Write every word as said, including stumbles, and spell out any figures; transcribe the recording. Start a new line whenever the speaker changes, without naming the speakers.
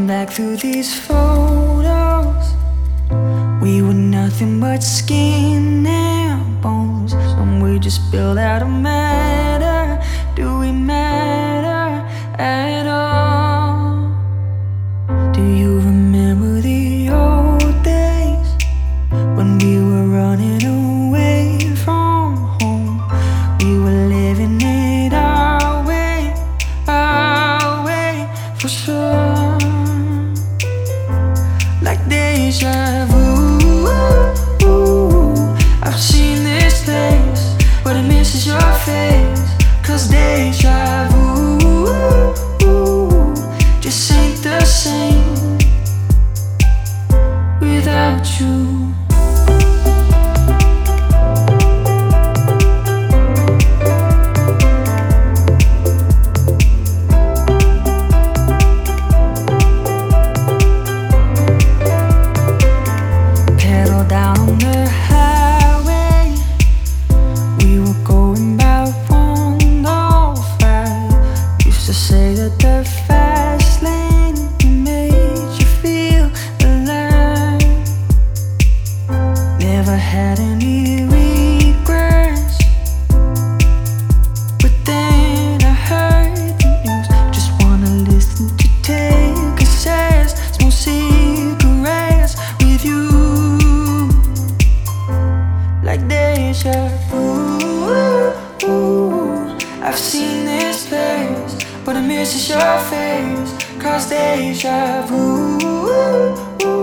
back through these photos. We were nothing but skin and bones. Some we just built out of matter. Do we matter at all? Do you remember the old days when we were running away from home? We were living it our way, our way for sure. Like deja vu. I've seen this place, but it misses your face. Cause deja vu just ain't the same without you. Pedal down on the highway, we were going about one oh five. Used to say that the fast lane made you feel alive. Never had any regrets, but then I heard the news. Just wanna listen to take cassettes, smoke cigarettes with you. Like deja vu. I've seen this place, but it misses your face. Cause deja vu